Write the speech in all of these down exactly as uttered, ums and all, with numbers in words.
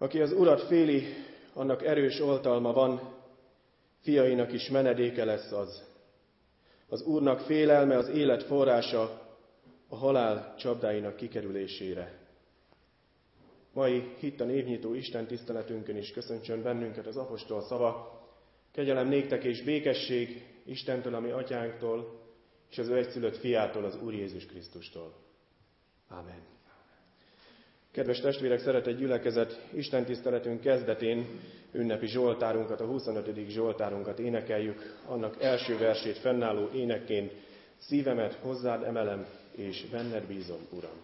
Aki az Urat féli, annak erős oltalma van, fiainak is menedéke lesz az. Az Úrnak félelme az élet forrása, a halál csapdáinak kikerülésére. Mai hitta névnyitó Isten tiszteletünkön is köszöntsön bennünket az apostol szava. Kegyelem néktek és békesség Istentől, ami atyánktól, és az ő egyszülött fiától, az Úr Jézus Krisztustól. Ámen. Kedves testvérek, szeretett gyülekezet, Isten tiszteletünk kezdetén ünnepi zsoltárunkat, a huszonötödik zsoltárunkat énekeljük, annak első versét fennálló énekként: szívemet hozzád emelem, és benned bízom, Uram.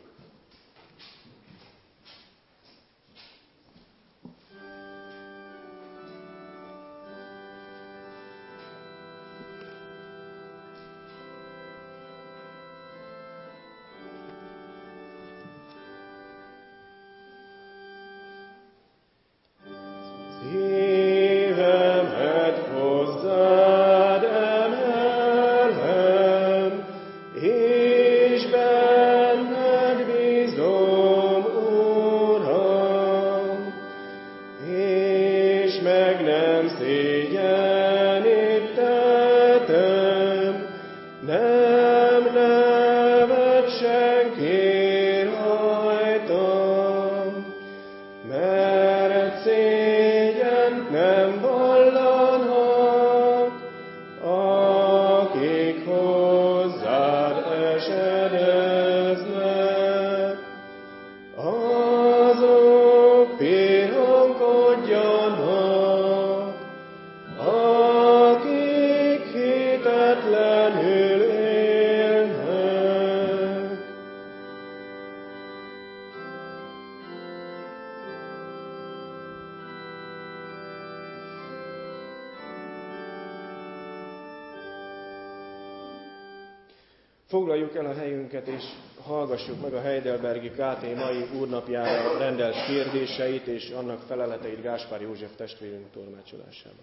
Foglaljuk el a helyünket, és hallgassuk meg a Heidelbergi ká té mai úrnapjára rendelt kérdéseit és annak feleleteit Gáspár József testvérünk tolmácsolásában.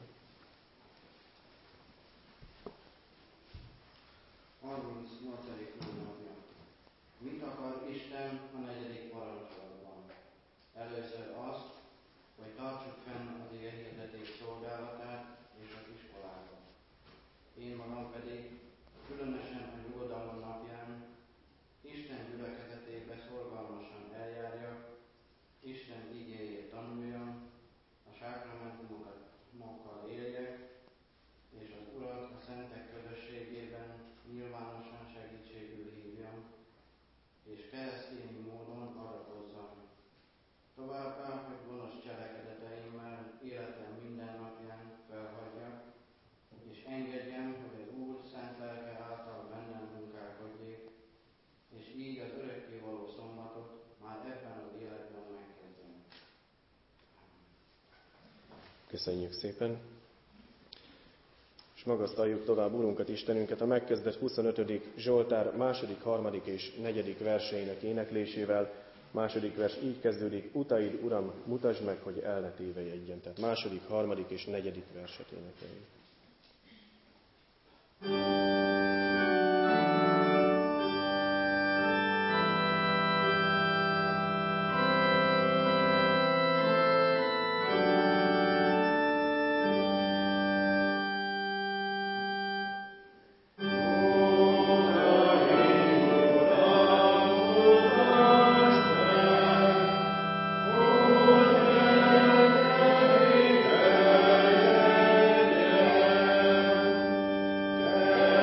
harmincnyolcadik úrnapja. Mit akar Isten a negyedik parancsolatban? Először azt, hogy tartsuk fenn az ige hirdetés szolgálatát és az iskolákat. Én magam pedig, különösen a nyugodalom napján, Isten gyülekezetébe szorgalmasan eljárjak, Isten igéjét tanuljam, a sákramentumokkal éljek, és az Urat a szentek közösségében nyilvánosan segítségül hívjam, és keresztényi módon adakozzam. Továbbá, hogy gonosz cselekedeteimmel életem minden napján felhagyjak, és engedjem, hogy az Úr szent lelke által bennem munkálkodjék, és így az örökkévaló szombatot már ebben az életben megkezdjem. Köszönjük szépen! És magasztaljuk tovább Urunkat, Istenünket a megkezdett huszonötödik zsoltár második, harmadik és negyedik verseinek éneklésével. Második vers így kezdődik: utaid, Uram, mutasd meg, hogy el ne tévejegyen. Tehát második, harmadik és negyedik verset énekeljük. Yeah.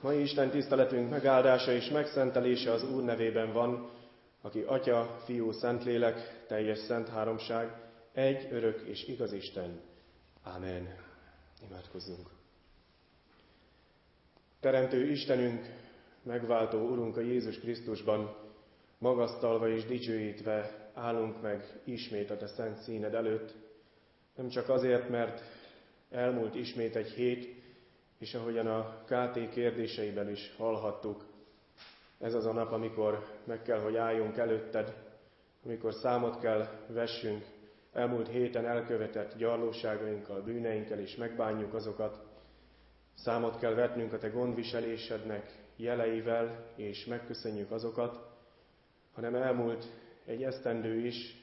Mai Isten tiszteletünk megáldása és megszentelése az Úr nevében van, aki Atya, Fiú, Szentlélek, teljes szent háromság, egy örök és igaz Isten. Ámen. Imádkozzunk. Teremtő Istenünk, megváltó Urunk a Jézus Krisztusban, magasztalva és dicsőítve állunk meg ismét a Te szent színed előtt, nem csak azért, mert elmúlt ismét egy hét, és ahogyan a ká té kérdéseiben is hallhattuk, ez az a nap, amikor meg kell, hogy álljunk előtted, amikor számot kell vessünk elmúlt héten elkövetett gyarlóságainkkal, bűneinkkel, és megbánjuk azokat. Számot kell vetnünk a Te gondviselésednek jeleivel, és megköszönjük azokat, hanem elmúlt egy esztendő is,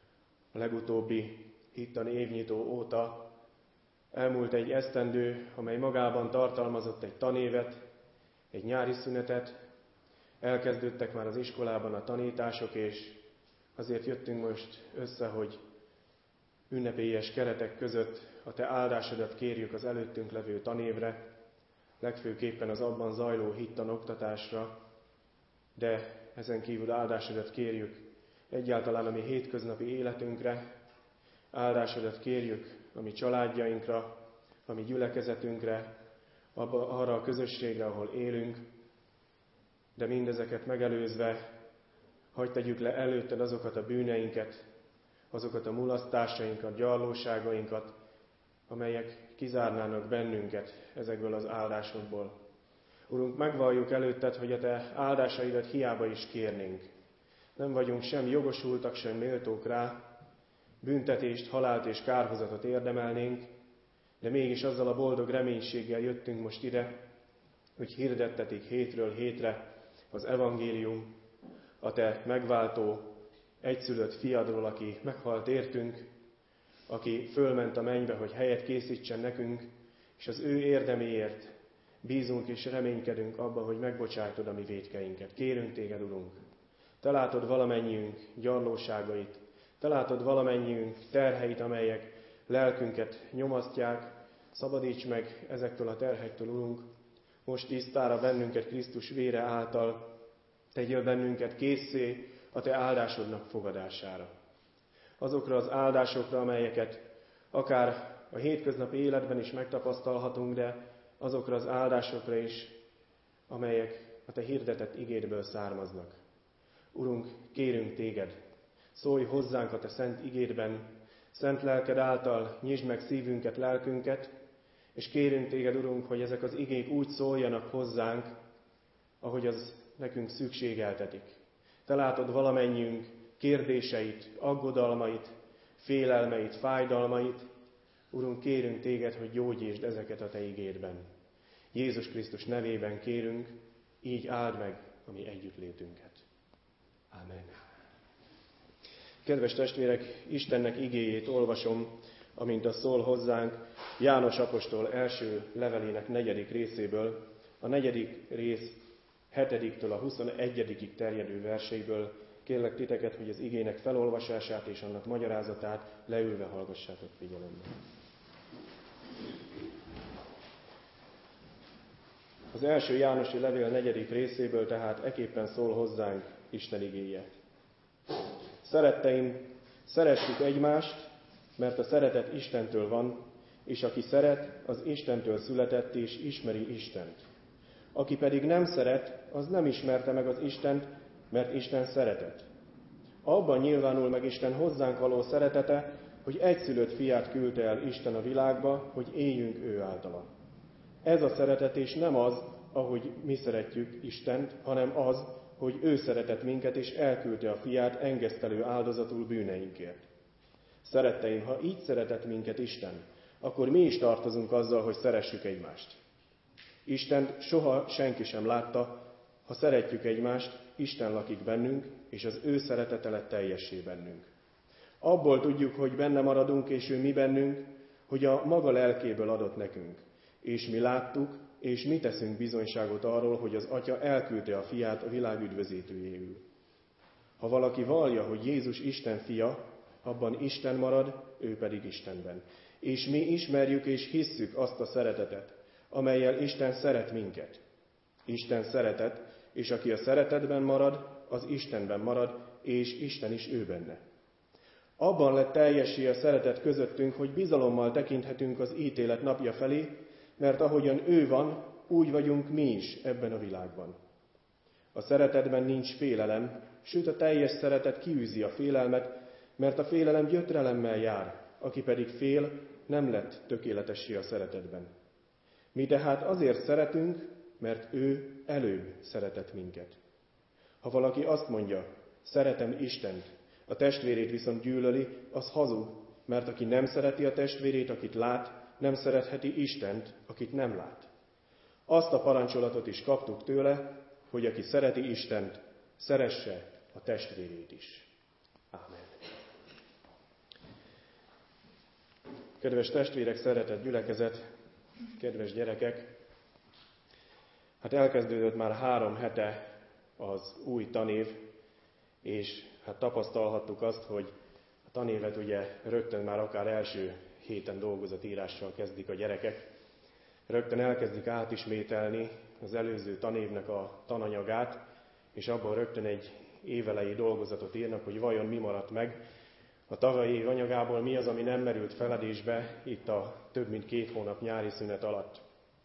a legutóbbi hittani évnyitó óta, elmúlt egy esztendő, amely magában tartalmazott egy tanévet, egy nyári szünetet, elkezdődtek már az iskolában a tanítások, és azért jöttünk most össze, hogy ünnepélyes keretek között a Te áldásodat kérjük az előttünk levő tanévre, legfőképpen az abban zajló hittan oktatásra, de ezen kívül áldásodat kérjük egyáltalán a mi hétköznapi életünkre, áldásodat kérjük a mi családjainkra, a mi gyülekezetünkre, abba, arra a közösségre, ahol élünk, de mindezeket megelőzve, hadd tegyük le előtted azokat a bűneinket, azokat a mulasztásainkat, gyarlóságainkat, amelyek kizárnának bennünket ezekből az áldásokból. Urunk, megvalljuk előtted, hogy a Te áldásaidat hiába is kérnénk. Nem vagyunk sem jogosultak, sem méltók rá, büntetést, halált és kárhozatot érdemelnénk, de mégis azzal a boldog reménységgel jöttünk most ide, hogy hirdettetik hétről hétre az evangélium, a Te megváltó, egyszülött fiadról, aki meghalt értünk, aki fölment a mennybe, hogy helyet készítsen nekünk, és az ő érdeméért bízunk és reménykedünk abba, hogy megbocsájtod a mi vétkeinket. Kérünk Téged, Urunk, Te látod valamennyiünk gyarlóságait, Te látod valamennyiünk terheit, amelyek lelkünket nyomasztják, szabadíts meg ezektől a terhektől, Urunk, most tisztára bennünket Krisztus vére által, tegyél bennünket készé a Te áldásodnak fogadására. Azokra az áldásokra, amelyeket akár a hétköznapi életben is megtapasztalhatunk, de azokra az áldásokra is, amelyek a Te hirdetett igédből származnak. Urunk, kérünk Téged, szólj hozzánk a Te szent igédben, szent lelked által nyisd meg szívünket, lelkünket, és kérünk Téged, Urunk, hogy ezek az igék úgy szóljanak hozzánk, ahogy az nekünk szükségeltetik. Te látod valamennyiünk kérdéseit, aggodalmait, félelmeit, fájdalmait. Urunk, kérünk Téged, hogy gyógyítsd ezeket a Te igédben. Jézus Krisztus nevében kérünk, így áld meg a mi együttlétünket. Ámen. Kedves testvérek, Istennek igéjét olvasom, amint az szól hozzánk, János apostol első levelének negyedik részéből, a negyedik rész hetediktől a huszonegyedikig terjedő verseiből. Kérlek titeket, hogy az igének felolvasását és annak magyarázatát leülve hallgassátok figyelemmel. Az első Jánosi levél negyedik részéből tehát eképpen szól hozzánk Isten igéje. Szeretteim, szeressük egymást, mert a szeretet Istentől van, és aki szeret, az Istentől született és ismeri Istent. Aki pedig nem szeret, az nem ismerte meg az Istent, mert Isten szeretet. Abban nyilvánul meg Isten hozzánk való szeretete, hogy egyszülött fiát küldte el Isten a világba, hogy éljünk ő általa. Ez a szeretet és nem az, ahogy mi szeretjük Istent, hanem az, hogy ő szeretett minket és elküldte a fiát engesztelő áldozatul bűneinkért. Szeretteim, ha így szeretett minket Isten, akkor mi is tartozunk azzal, hogy szeressük egymást. Istent soha senki sem látta, ha szeretjük egymást, Isten lakik bennünk, és az ő szeretete lett teljessé bennünk. Abból tudjuk, hogy benne maradunk, és ő mi bennünk, hogy a maga lelkéből adott nekünk. És mi láttuk, és mi teszünk bizonyságot arról, hogy az Atya elküldte a fiát a világ üdvözítőjéül. Ha valaki vallja, hogy Jézus Isten fia, abban Isten marad, ő pedig Istenben. És mi ismerjük és hisszük azt a szeretetet, amellyel Isten szeret minket. Isten szeretet, és aki a szeretetben marad, az Istenben marad, és Isten is ő benne. Abban lett teljessé a szeretet közöttünk, hogy bizalommal tekinthetünk az ítélet napja felé, mert ahogyan ő van, úgy vagyunk mi is ebben a világban. A szeretetben nincs félelem, sőt a teljes szeretet kiűzi a félelmet, mert a félelem gyötrelemmel jár, aki pedig fél, nem lett tökéletessé a szeretetben. Mi tehát azért szeretünk, mert ő előbb szeretett minket. Ha valaki azt mondja, szeretem Istent, a testvérét viszont gyűlöli, az hazug, mert aki nem szereti a testvérét, akit lát, nem szeretheti Istent, akit nem lát. Azt a parancsolatot is kaptuk tőle, hogy aki szereti Istent, szeresse a testvérét is. Ámen. Kedves testvérek, szeretett gyülekezet, kedves gyerekek! Hát elkezdődött már három hete az új tanév, és hát tapasztalhattuk azt, hogy a tanévet ugye rögtön már akár első héten dolgozatírással kezdik a gyerekek. Rögtön elkezdik átismételni az előző tanévnek a tananyagát, és abban rögtön egy évelei dolgozatot írnak, hogy vajon mi maradt meg. A tavalyi év anyagából mi az, ami nem merült feledésbe itt a több mint két hónap nyári szünet alatt.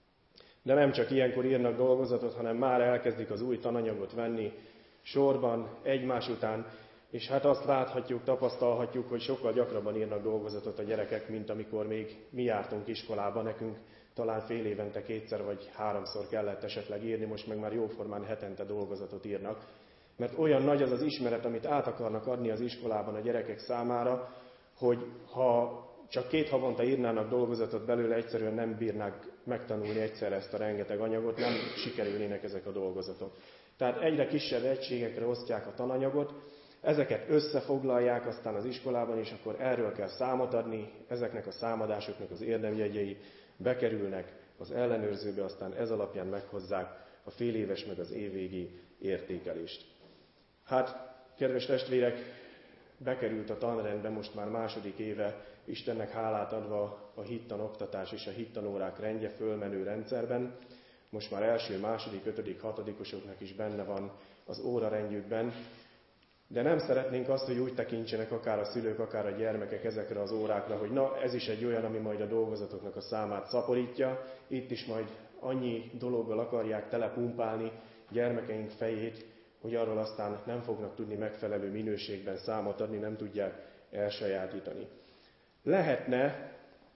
De nem csak ilyenkor írnak dolgozatot, hanem már elkezdik az új tananyagot venni sorban, egymás után, és hát azt láthatjuk, tapasztalhatjuk, hogy sokkal gyakrabban írnak dolgozatot a gyerekek, mint amikor még mi jártunk iskolába, nekünk talán fél évente kétszer vagy háromszor kellett esetleg írni, most meg már jóformán hetente dolgozatot írnak. Mert olyan nagy az az ismeret, amit át akarnak adni az iskolában a gyerekek számára, hogy ha csak két havonta írnának dolgozatot belőle, egyszerűen nem bírnák megtanulni egyszerre ezt a rengeteg anyagot, nem sikerülnének ezek a dolgozatok. Tehát egyre kisebb egységekre osztják a tananyagot, ezeket összefoglalják aztán az iskolában, és akkor erről kell számot adni, ezeknek a számadásoknak az érdemjegyei bekerülnek az ellenőrzőbe, aztán ez alapján meghozzák a féléves meg az évvégi értékelést. Hát, kedves testvérek, bekerült a tanrendbe most már második éve, Istennek hálát adva a hittanoktatás és a hittanórák rendje fölmenő rendszerben. Most már első, második, ötödik, hatodikosoknak is benne van az órarendjükben. De nem szeretnénk azt, hogy úgy tekintsenek akár a szülők, akár a gyermekek ezekre az órákra, hogy na, ez is egy olyan, ami majd a dolgozatoknak a számát szaporítja. Itt is majd annyi dologgal akarják telepumpálni gyermekeink fejét, hogy arról aztán nem fognak tudni megfelelő minőségben számot adni, nem tudják elsajátítani. Lehetne,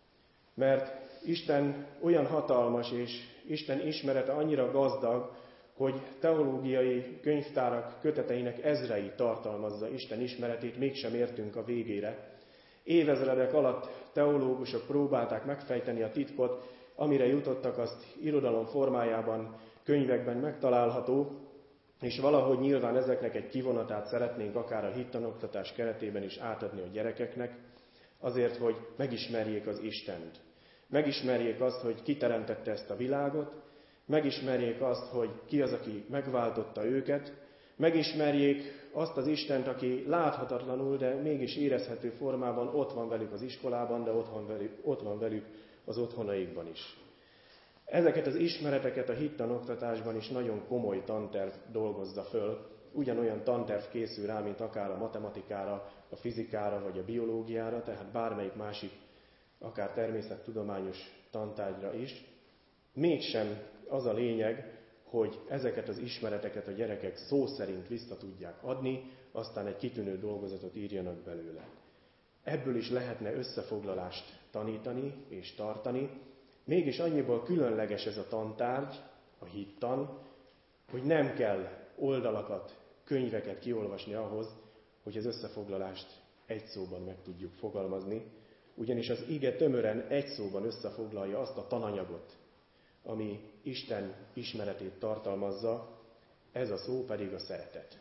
mert Isten olyan hatalmas, és Isten ismerete annyira gazdag, hogy teológiai könyvtárak köteteinek ezrei tartalmazza Isten ismeretét, mégsem értünk a végére. Évezredek alatt teológusok próbálták megfejteni a titkot, amire jutottak, azt irodalom formájában, könyvekben megtalálható, és valahogy nyilván ezeknek egy kivonatát szeretnénk akár a hittanoktatás keretében is átadni a gyerekeknek, azért, hogy megismerjék az Istent. Megismerjék azt, hogy ki teremtette ezt a világot, megismerjék azt, hogy ki az, aki megváltotta őket, megismerjék azt az Istent, aki láthatatlanul, de mégis érezhető formában ott van velük az iskolában, de ott van velük, ott van velük az otthonaikban is. Ezeket az ismereteket a hittanoktatásban is nagyon komoly tanterv dolgozza föl. Ugyanolyan tanterv készül rá, mint akár a matematikára, a fizikára vagy a biológiára, tehát bármelyik másik, akár természettudományos tantárgyra is. Mégsem az a lényeg, hogy ezeket az ismereteket a gyerekek szó szerint vissza tudják adni, aztán egy kitűnő dolgozatot írjanak belőle. Ebből is lehetne összefoglalást tanítani és tartani, mégis annyiból különleges ez a tantárgy, a hittan, hogy nem kell oldalakat, könyveket kiolvasni ahhoz, hogy az összefoglalást egy szóban meg tudjuk fogalmazni, ugyanis az ige tömören egy szóban összefoglalja azt a tananyagot, ami Isten ismeretét tartalmazza, ez a szó pedig a szeretet.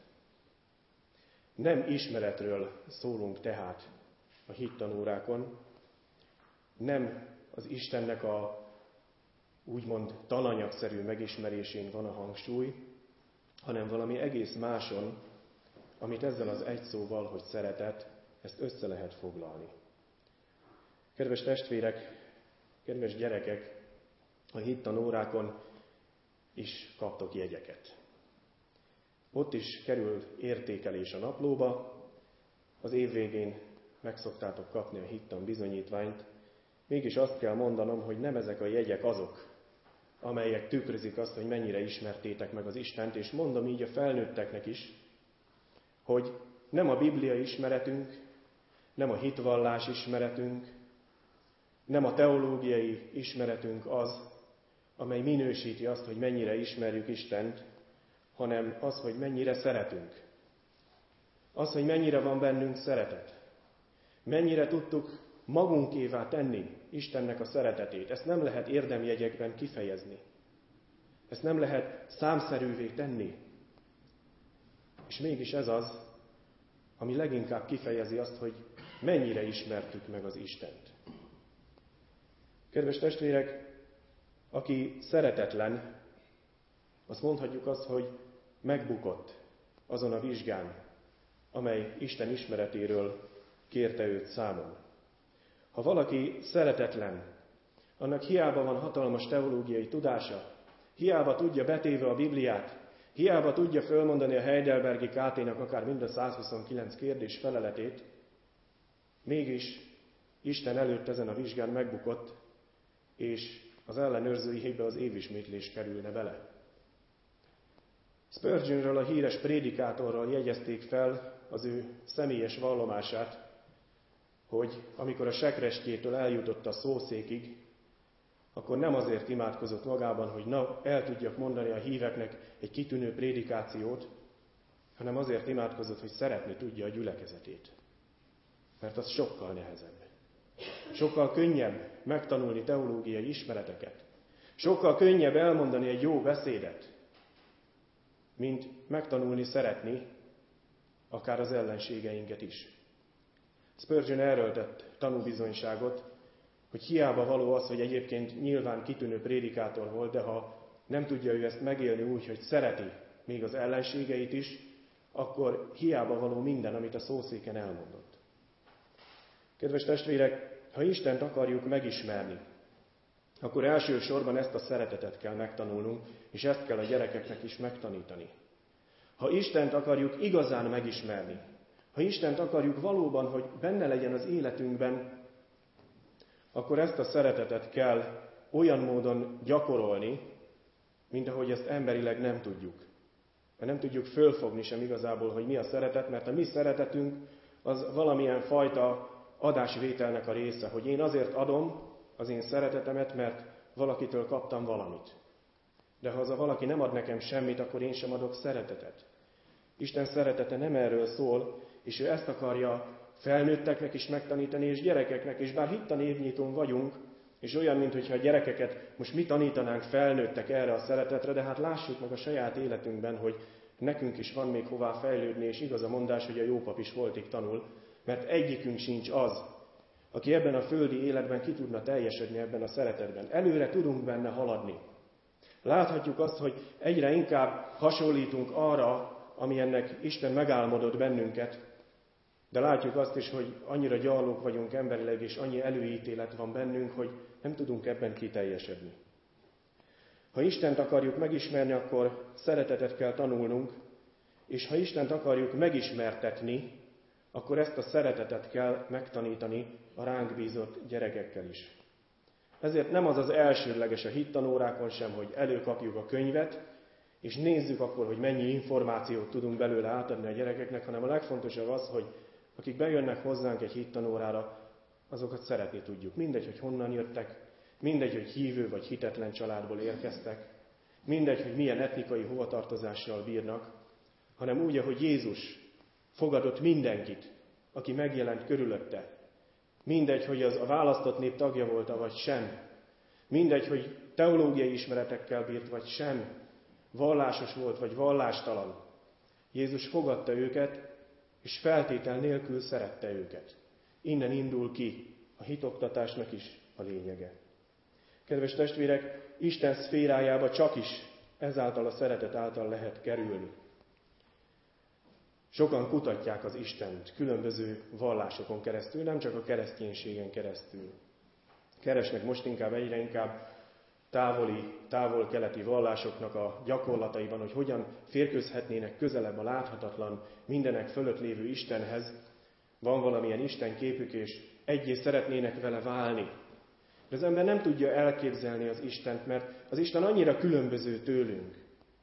Nem ismeretről szólunk tehát a hittanórákon, nem az Istennek a úgymond tananyagszerű megismerésén van a hangsúly, hanem valami egész máson, amit ezzel az egy szóval, hogy szeretet, ezt össze lehet foglalni. Kedves testvérek, kedves gyerekek, a hittanórákon is kaptok jegyeket. Ott is kerül értékelés a naplóba, az év végén meg szoktátok kapni a hittan bizonyítványt, mégis azt kell mondanom, hogy nem ezek a jegyek azok, amelyek tükrözik azt, hogy mennyire ismertétek meg az Istent, és mondom így a felnőtteknek is, hogy nem a Biblia ismeretünk, nem a hitvallás ismeretünk, nem a teológiai ismeretünk az, amely minősíti azt, hogy mennyire ismerjük Istent, hanem az, hogy mennyire szeretünk. Az, hogy mennyire van bennünk szeretet. Mennyire tudtuk magunkévá tenni Istennek a szeretetét. Ezt nem lehet érdemjegyekben kifejezni. Ezt nem lehet számszerűvé tenni. És mégis ez az, ami leginkább kifejezi azt, hogy mennyire ismertük meg az Istent. Kedves testvérek, aki szeretetlen, azt mondhatjuk azt, hogy megbukott azon a vizsgán, amely Isten ismeretéről kérte őt számon. Ha valaki szeretetlen, annak hiába van hatalmas teológiai tudása, hiába tudja betéve a Bibliát, hiába tudja fölmondani a Heidelbergi ká té-nak akár mind a százhuszonkilenc kérdés feleletét, mégis Isten előtt ezen a vizsgán megbukott, és az ellenőrzőjébe az évismétlés kerülne bele. Spurgeonről, a híres prédikátorról jegyezték fel az ő személyes vallomását, hogy amikor a sekrestjétől eljutott a szószékig, akkor nem azért imádkozott magában, hogy na, el tudjak mondani a híveknek egy kitűnő prédikációt, hanem azért imádkozott, hogy szeretni tudja a gyülekezetét. Mert az sokkal nehezebb. Sokkal könnyebb megtanulni teológiai ismereteket. Sokkal könnyebb elmondani egy jó beszédet, mint megtanulni szeretni akár az ellenségeinket is. Spurgeon erről tett tanúbizonyságot, hogy hiába való az, hogy egyébként nyilván kitűnő prédikátor volt, de ha nem tudja ő ezt megélni úgy, hogy szereti még az ellenségeit is, akkor hiába való minden, amit a szószéken elmondott. Kedves testvérek, ha Istent akarjuk megismerni, akkor elsősorban ezt a szeretetet kell megtanulnunk, és ezt kell a gyerekeknek is megtanítani. Ha Istent akarjuk igazán megismerni, ha Istent akarjuk valóban, hogy benne legyen az életünkben, akkor ezt a szeretetet kell olyan módon gyakorolni, mint ahogy ezt emberileg nem tudjuk. Mert nem tudjuk fölfogni sem igazából, hogy mi a szeretet, mert a mi szeretetünk az valamilyen fajta adásvételnek a része, hogy én azért adom az én szeretetemet, mert valakitől kaptam valamit. De ha az a valaki nem ad nekem semmit, akkor én sem adok szeretetet. Isten szeretete nem erről szól, és ő ezt akarja felnőtteknek is megtanítani, és gyerekeknek, és bár hittan évnyitón vagyunk, és olyan, mintha a gyerekeket most mi tanítanánk felnőttek erre a szeretetre, de hát lássuk meg a saját életünkben, hogy nekünk is van még hová fejlődni, és igaz a mondás, hogy a jó pap is holtig tanul, mert egyikünk sincs az, aki ebben a földi életben ki tudna teljesedni ebben a szeretetben. Előre tudunk benne haladni. Láthatjuk azt, hogy egyre inkább hasonlítunk arra, ami ennek Isten megálmodott bennünket, de látjuk azt is, hogy annyira gyarlók vagyunk emberileg, és annyi előítélet van bennünk, hogy nem tudunk ebben kiteljesedni. Ha Istent akarjuk megismerni, akkor szeretetet kell tanulnunk, és ha Istent akarjuk megismertetni, akkor ezt a szeretetet kell megtanítani a ránk bízott gyerekekkel is. Ezért nem az az elsődleges a hittanórákon sem, hogy előkapjuk a könyvet, és nézzük akkor, hogy mennyi információt tudunk belőle átadni a gyerekeknek, hanem a legfontosabb az, hogy akik bejönnek hozzánk egy hittanórára, azokat szeretni tudjuk. Mindegy, hogy honnan jöttek, mindegy, hogy hívő vagy hitetlen családból érkeztek, mindegy, hogy milyen etnikai hovatartozással bírnak, hanem úgy, ahogy Jézus fogadott mindenkit, aki megjelent körülötte. Mindegy, hogy az a választott nép tagja volt, vagy sem. Mindegy, hogy teológiai ismeretekkel bírt, vagy sem. Vallásos volt, vagy vallástalan. Jézus fogadta őket, és feltétel nélkül szerette őket. Innen indul ki a hitoktatásnak is a lényege. Kedves testvérek, Isten szférájába csak is ezáltal a szeretet által lehet kerülni. Sokan kutatják az Istent különböző vallásokon keresztül, nem csak a kereszténységen keresztül. Keresnek most inkább egyre inkább távoli, távol-keleti vallásoknak a gyakorlataiban, hogy hogyan férkőzhetnének közelebb a láthatatlan, mindenek fölött lévő Istenhez, van valamilyen Isten képük, és egyé szeretnének vele válni. De az ember nem tudja elképzelni az Istent, mert az Isten annyira különböző tőlünk.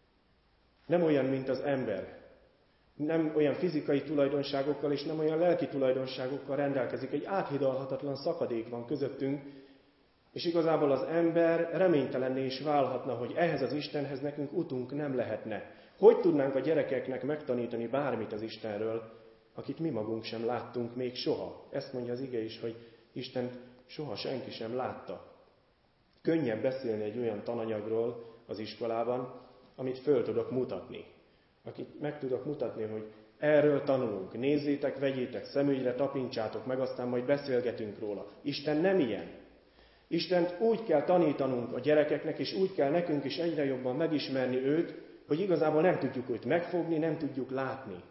Nem olyan, mint az ember. Nem olyan fizikai tulajdonságokkal és nem olyan lelki tulajdonságokkal rendelkezik. Egy áthidalhatatlan szakadék van közöttünk, és igazából az ember reménytelenné is válhatna, hogy ehhez az Istenhez nekünk utunk nem lehetne. Hogy tudnánk a gyerekeknek megtanítani bármit az Istenről, akit mi magunk sem láttunk még soha? Ezt mondja az ige is, hogy Istent soha senki sem látta. Könnyebb beszélni egy olyan tananyagról az iskolában, amit föl tudok mutatni. Akit meg tudok mutatni, hogy erről tanulunk. Nézzétek, vegyétek szemügyre, tapintsátok meg, aztán majd beszélgetünk róla. Isten nem ilyen. Istent úgy kell tanítanunk a gyerekeknek, és úgy kell nekünk is egyre jobban megismerni őt, hogy igazából nem tudjuk őt megfogni, nem tudjuk látni.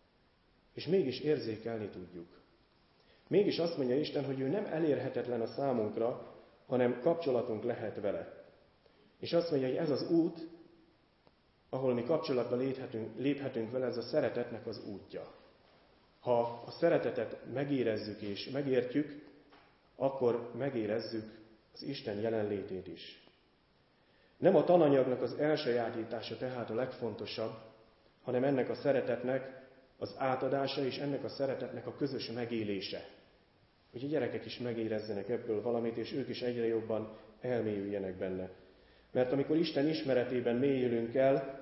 És mégis érzékelni tudjuk. Mégis azt mondja Isten, hogy ő nem elérhetetlen a számunkra, hanem kapcsolatunk lehet vele. És azt mondja, hogy ez az út, ahol mi kapcsolatba léphetünk, léphetünk vele, ez a szeretetnek az útja. Ha a szeretetet megérezzük és megértjük, akkor megérezzük az Isten jelenlétét is. Nem a tananyagnak az elsajátítása tehát a legfontosabb, hanem ennek a szeretetnek az átadása és ennek a szeretetnek a közös megélése. Hogy a gyerekek is megérezzenek ebből valamit, és ők is egyre jobban elmélyüljenek benne. Mert amikor Isten ismeretében mélyülünk el,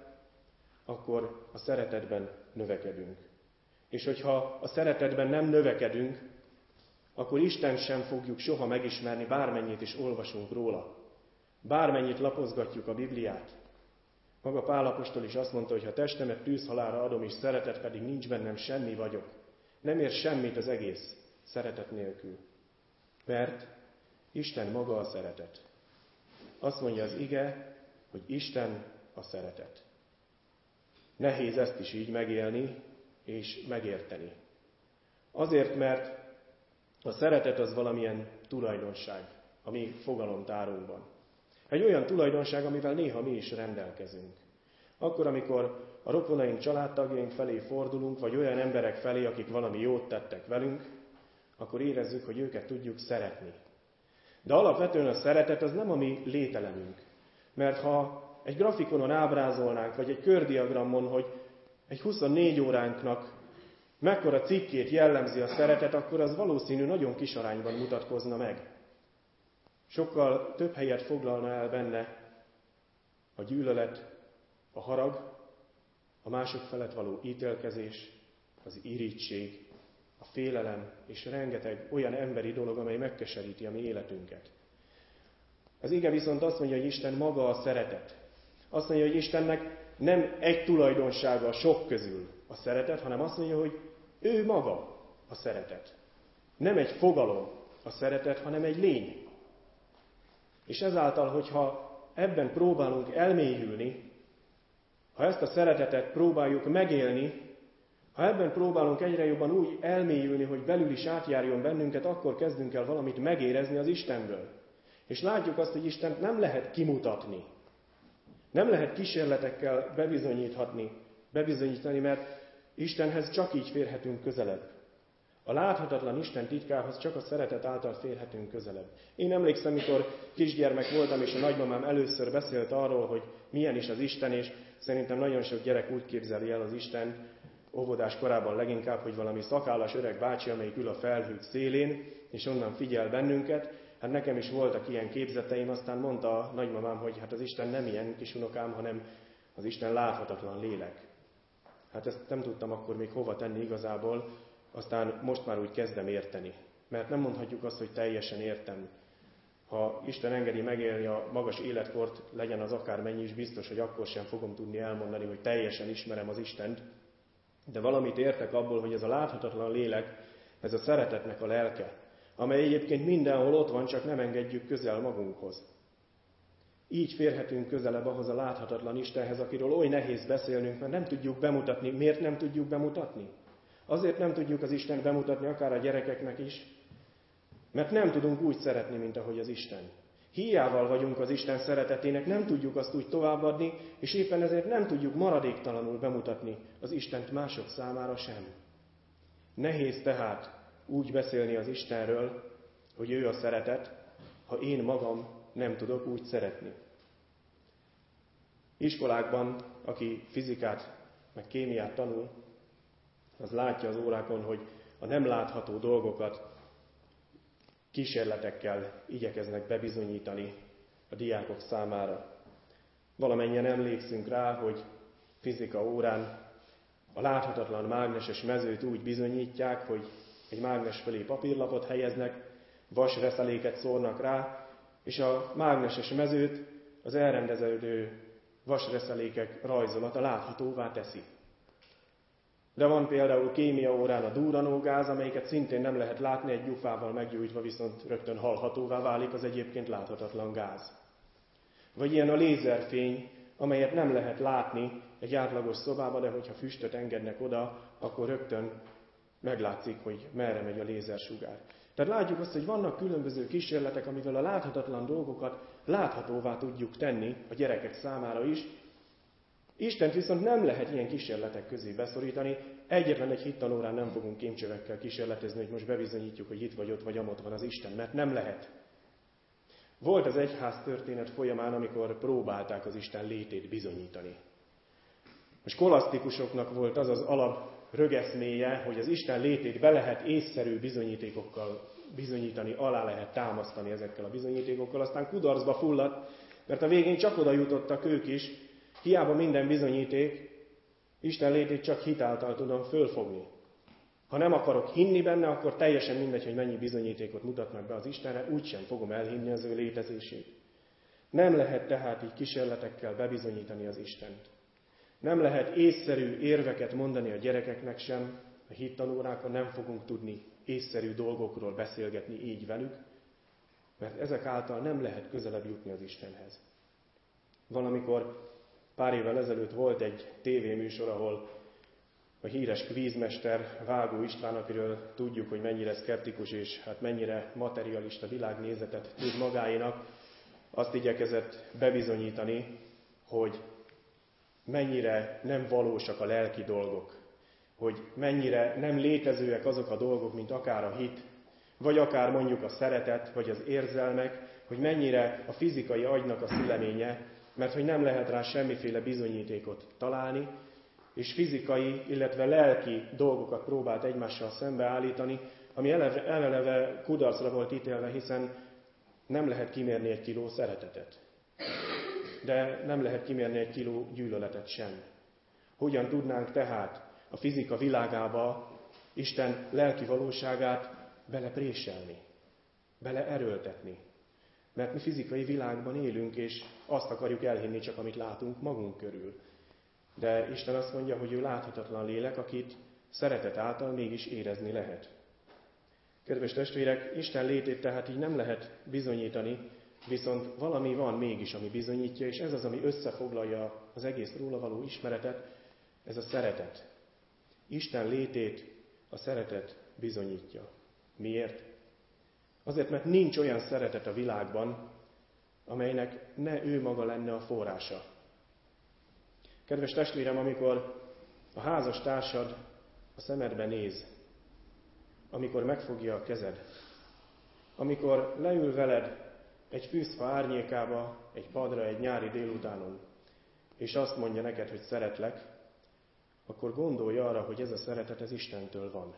akkor a szeretetben növekedünk. És hogyha a szeretetben nem növekedünk, akkor Isten sem fogjuk soha megismerni, bármennyit is olvasunk róla. Bármennyit lapozgatjuk a Bibliát. Maga Pál apostol is azt mondta, hogy ha testemet tűzhalálra adom, és szeretet pedig nincs bennem, semmi vagyok. Nem ér semmit az egész szeretet nélkül. Mert Isten maga a szeretet. Azt mondja az ige, hogy Isten a szeretet. Nehéz ezt is így megélni és megérteni. Azért, mert a szeretet az valamilyen tulajdonság a mi fogalomtárunkban. Egy olyan tulajdonság, amivel néha mi is rendelkezünk. Akkor, amikor a rokonaink, családtagjaink felé fordulunk, vagy olyan emberek felé, akik valami jót tettek velünk, akkor érezzük, hogy őket tudjuk szeretni. De alapvetően a szeretet az nem a mi lételemünk. Mert ha egy grafikonon ábrázolnánk, vagy egy kördiagramon, hogy egy huszonnégy óránknak mekkora cikkét jellemzi a szeretet, akkor az valószínű nagyon kis arányban mutatkozna meg. Sokkal több helyet foglalna el benne a gyűlölet, a harag, a mások felett való ítélkezés, az irigység, a félelem és rengeteg olyan emberi dolog, amely megkeseríti a mi életünket. Az ige viszont azt mondja, hogy Isten maga a szeretet. Azt mondja, hogy Istennek nem egy tulajdonsága a sok közül a szeretet, hanem azt mondja, hogy ő maga a szeretet. Nem egy fogalom a szeretet, hanem egy lény. És ezáltal, hogyha ebben próbálunk elmélyülni, ha ezt a szeretetet próbáljuk megélni, ha ebben próbálunk egyre jobban úgy elmélyülni, hogy belül is átjárjon bennünket, akkor kezdünk el valamit megérezni az Istenből. És látjuk azt, hogy Istent nem lehet kimutatni. Nem lehet kísérletekkel bebizonyíthatni, bebizonyítani, mert Istenhez csak így férhetünk közelebb. A láthatatlan Isten titkához csak a szeretet által férhetünk közelebb. Én emlékszem, mikor kisgyermek voltam, és a nagymamám először beszélt arról, hogy milyen is az Isten, és szerintem nagyon sok gyerek úgy képzeli el az Istent, óvodás korában leginkább, hogy valami szakállas öreg bácsi, amelyik ül a felhők szélén, és onnan figyel bennünket. Hát nekem is voltak ilyen képzeteim, aztán mondta a nagymamám, hogy hát az Isten nem ilyen kisunokám, hanem az Isten láthatatlan lélek. Hát ezt nem tudtam akkor még hova tenni igazából, aztán most már úgy kezdem érteni. Mert nem mondhatjuk azt, hogy teljesen értem. Ha Isten engedi megélni a magas életkort, legyen az akármennyi is, biztos, hogy akkor sem fogom tudni elmondani, hogy teljesen ismerem az Istent. De valamit értek abból, hogy ez a láthatatlan lélek, ez a szeretetnek a lelke, amely egyébként mindenhol ott van, csak nem engedjük közel magunkhoz. Így férhetünk közelebb ahhoz a láthatatlan Istenhez, akiről oly nehéz beszélnünk, mert nem tudjuk bemutatni. Miért nem tudjuk bemutatni? Azért nem tudjuk az Istent bemutatni, akár a gyerekeknek is, mert nem tudunk úgy szeretni, mint ahogy az Isten. Híjával vagyunk az Isten szeretetének, nem tudjuk azt úgy továbbadni, és éppen ezért nem tudjuk maradéktalanul bemutatni az Istent mások számára sem. Nehéz tehát úgy beszélni az Istenről, hogy ő a szeretet, ha én magam nem tudok úgy szeretni. Iskolákban, aki fizikát meg kémiát tanul, az látja az órákon, hogy a nem látható dolgokat kísérletekkel igyekeznek bebizonyítani a diákok számára. Valamennyien emlékszünk rá, hogy fizika órán a láthatatlan mágneses mezőt úgy bizonyítják, hogy egy mágnes fölé papírlapot helyeznek, vasreszeléket szórnak rá, és a mágneses mezőt az elrendeződő vasreszelékek rajzolata láthatóvá teszi. De van például kémia órán a durranógáz, amelyiket szintén nem lehet látni, egy gyufával meggyújtva viszont rögtön hallhatóvá válik az egyébként láthatatlan gáz. Vagy ilyen a lézerfény, amelyet nem lehet látni egy átlagos szobába, de hogyha füstöt engednek oda, akkor rögtön meglátszik, hogy merre megy a lézersugár. Tehát látjuk azt, hogy vannak különböző kísérletek, amivel a láthatatlan dolgokat láthatóvá tudjuk tenni a gyerekek számára is. Istent viszont nem lehet ilyen kísérletek közé beszorítani. Egyetlen egy hittanórán nem fogunk kémcsövekkel kísérletezni, hogy most bebizonyítjuk, hogy itt vagy ott vagy amott van az Isten, mert nem lehet. Volt az egyház történet folyamán, amikor próbálták az Isten létét bizonyítani. A skolasztikusoknak volt az az alap rögeszméje, hogy az Isten létét be lehet észszerű bizonyítékokkal bizonyítani, alá lehet támasztani ezekkel a bizonyítékokkal, aztán kudarcba fulladt, mert a végén csak oda jutottak ők is, hiába minden bizonyíték, Isten létét csak hit által tudom fölfogni. Ha nem akarok hinni benne, akkor teljesen mindegy, hogy mennyi bizonyítékot mutatnak be az Istenre, úgysem fogom elhinni az ő létezését. Nem lehet tehát így kísérletekkel bebizonyítani az Istent. Nem lehet észszerű érveket mondani a gyerekeknek sem, a hittanórákon nem fogunk tudni észszerű dolgokról beszélgetni így velük, mert ezek által nem lehet közelebb jutni az Istenhez. Valamikor pár évvel ezelőtt volt egy tévéműsor, ahol a híres kvízmester Vágó István, akiről tudjuk, hogy mennyire szkeptikus és hát mennyire materialista világnézetet tud magáénak, azt igyekezett bebizonyítani, hogy mennyire nem valósak a lelki dolgok, hogy mennyire nem létezőek azok a dolgok, mint akár a hit, vagy akár mondjuk a szeretet, vagy az érzelmek, hogy mennyire a fizikai agynak a szüleménye, mert hogy nem lehet rá semmiféle bizonyítékot találni, és fizikai, illetve lelki dolgokat próbált egymással szembeállítani, ami eleve, eleve kudarcra volt ítélve, hiszen nem lehet kimérni egy kiló szeretetet. De nem lehet kimérni egy kiló gyűlöletet sem. Hogyan tudnánk tehát a fizika világába Isten lelki valóságát belepréselni, beleerőltetni? Mert mi fizikai világban élünk, és azt akarjuk elhinni csak, amit látunk magunk körül. De Isten azt mondja, hogy ő láthatatlan lélek, akit szeretet által mégis érezni lehet. Kedves testvérek, Isten létét tehát így nem lehet bizonyítani, viszont valami van mégis, ami bizonyítja, és ez az, ami összefoglalja az egész róla való ismeretet, ez a szeretet. Isten létét a szeretet bizonyítja. Miért? Azért, mert nincs olyan szeretet a világban, amelynek ne ő maga lenne a forrása. Kedves testvérem, amikor a házas társad a szemedbe néz, amikor megfogja a kezed, amikor leül veled egy fűzfa árnyékába, egy padra, egy nyári délutánon, és azt mondja neked, hogy szeretlek, akkor gondolj arra, hogy ez a szeretet ez Istentől van.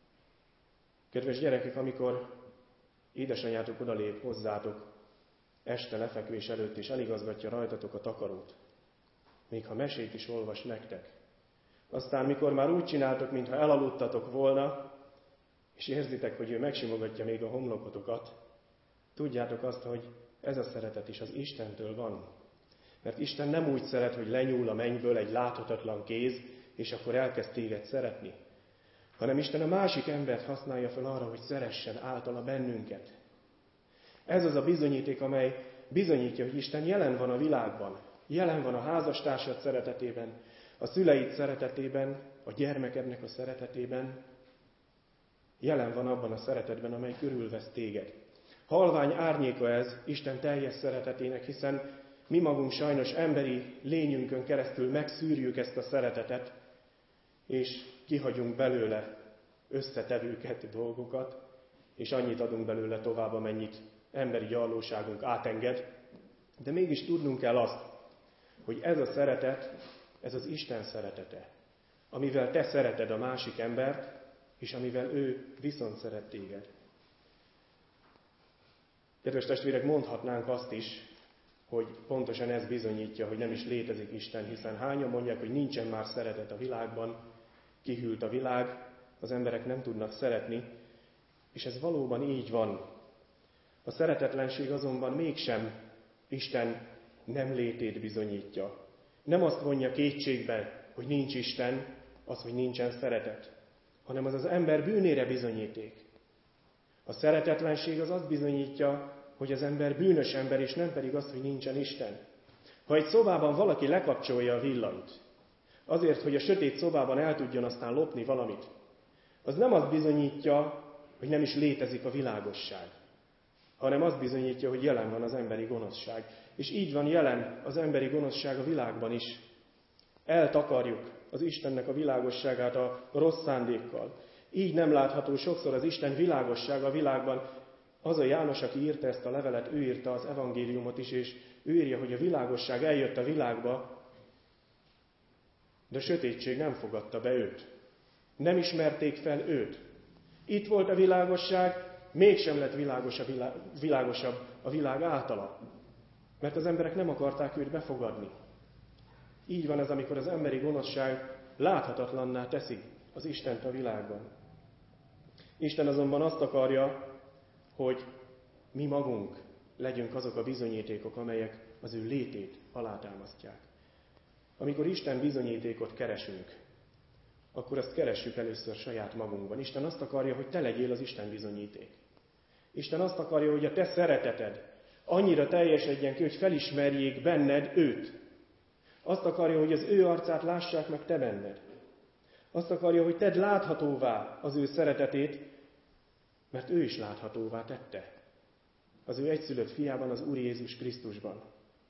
Kedves gyerekek, amikor édesanyátok odalép hozzátok este lefekvés előtt, és eligazgatja rajtatok a takarót, még ha mesét is olvas nektek, aztán mikor már úgy csináltok, mintha elaludtatok volna, és érzitek, hogy ő megsimogatja még a homlokotokat, tudjátok azt, hogy ez a szeretet is az Istentől van. Mert Isten nem úgy szeret, hogy lenyúl a mennyből egy láthatatlan kéz, és akkor elkezd téged szeretni, hanem Isten a másik embert használja fel arra, hogy szeressen általa bennünket. Ez az a bizonyíték, amely bizonyítja, hogy Isten jelen van a világban, jelen van a házastársad szeretetében, a szüleid szeretetében, a gyermekednek a szeretetében, jelen van abban a szeretetben, amely körülvesz téged. Halvány árnyéka ez Isten teljes szeretetének, hiszen mi magunk sajnos emberi lényünkön keresztül megszűrjük ezt a szeretetet, és kihagyunk belőle összetevőket, dolgokat, és annyit adunk belőle tovább, amennyit emberi gyarlóságunk átenged. De mégis tudnunk kell azt, hogy ez a szeretet, ez az Isten szeretete, amivel te szereted a másik embert, és amivel ő viszont szeret téged. Kedves testvérek, mondhatnánk azt is, hogy pontosan ez bizonyítja, hogy nem is létezik Isten, hiszen hányan mondják, hogy nincsen már szeretet a világban, kihűlt a világ, az emberek nem tudnak szeretni, és ez valóban így van. A szeretetlenség azonban mégsem Isten nem létét bizonyítja. Nem azt vonja kétségbe, hogy nincs Isten, az, hogy nincsen szeretet, hanem az az ember bűnére bizonyíték. A szeretetlenség az azt bizonyítja, hogy az ember bűnös ember, és nem pedig azt, hogy nincsen Isten. Ha egy szobában valaki lekapcsolja a villanyt, azért, hogy a sötét szobában el tudjon aztán lopni valamit, az nem azt bizonyítja, hogy nem is létezik a világosság, hanem azt bizonyítja, hogy jelen van az emberi gonoszság. És így van jelen az emberi gonoszság a világban is. Eltakarjuk az Istennek a világosságát a rossz szándékkal. Így nem látható sokszor az Isten világossága a világban. Az a János, aki írta ezt a levelet, ő írta az evangéliumot is, és ő írja, hogy a világosság eljött a világba, de a sötétség nem fogadta be őt. Nem ismerték fel őt. Itt volt a világosság, mégsem lett világos a világ, világosabb a világ általa, mert az emberek nem akarták őt befogadni. Így van ez, amikor az emberi gonoszság láthatatlanná teszi az Istent a világban. Isten azonban azt akarja, hogy mi magunk legyünk azok a bizonyítékok, amelyek az ő létét alátámasztják. Amikor Isten bizonyítékot keresünk, akkor azt keressük először saját magunkban. Isten azt akarja, hogy te legyél az Isten bizonyíték. Isten azt akarja, hogy a te szereteted annyira teljesedjen ki, hogy felismerjék benned őt. Azt akarja, hogy az ő arcát lássák meg te benned. Azt akarja, hogy tedd láthatóvá az ő szeretetét, mert ő is láthatóvá tette. Az ő egyszülött fiában, az Úr Jézus Krisztusban.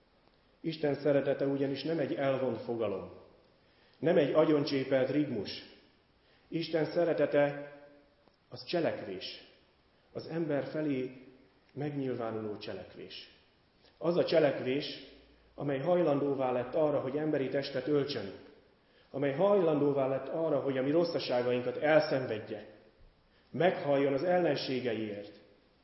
Isten szeretete ugyanis nem egy elvont fogalom, nem egy agyoncsépelt rigmus. Isten szeretete az cselekvés, az ember felé megnyilvánuló cselekvés. Az a cselekvés, amely hajlandóvá lett arra, hogy emberi testet öltsön, amely hajlandóvá lett arra, hogy a mi rosszaságainkat elszenvedje, meghalljon az ellenségeiért.